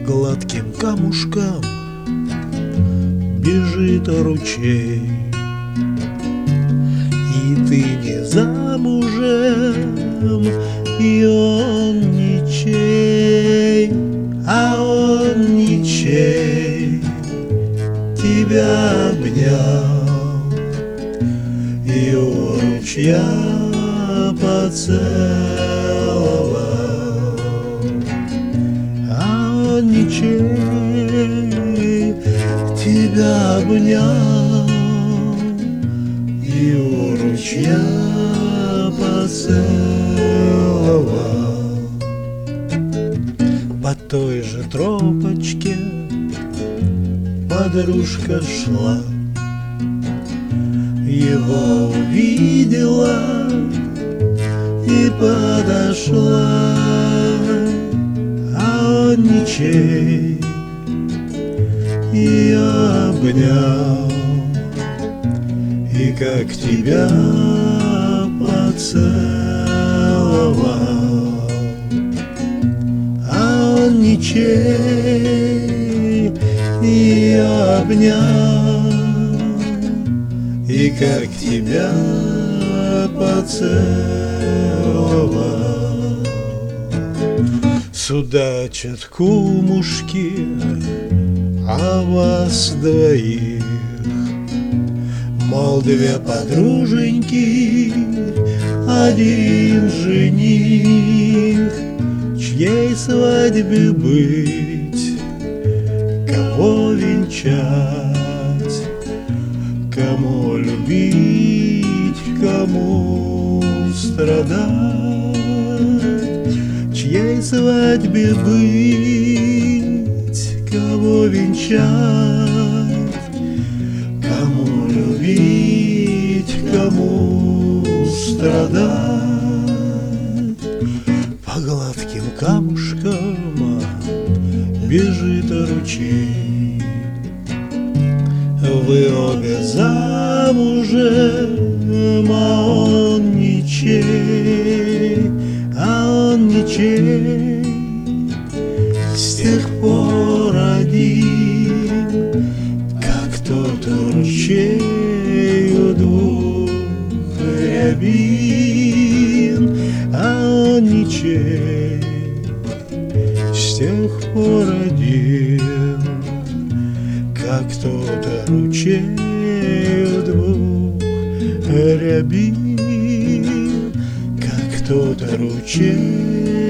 гладким камушкам бежит ручей, и ты не замужем, и он ничей, а он ничей. Тебя обнял и у ручья поцеловал, а он ничей. Тебя обнял и у ручья поцеловал. По той же тропочке подружка шла, его увидела и подошла, а он ничей, и обнял, и как тебя поцеловал, а он ничей, и обнял, и как тебя поцеловал. Судачат кумушки о вас двоих, мол, две подруженьки, один жених. Чьей свадьбе быть, кого венчать, кому любить, кому страдать? Чьей свадьбе быть, кого венчать, кому любить, кому страдать? По гладким камушкам бежит ручей, вы обе замужем, а он ничей, а он ничей. С тех пор один, как тот ручей у двух рябин, а он ничей. С тех пор один, как тот ручей у двух рябин, как тот ручей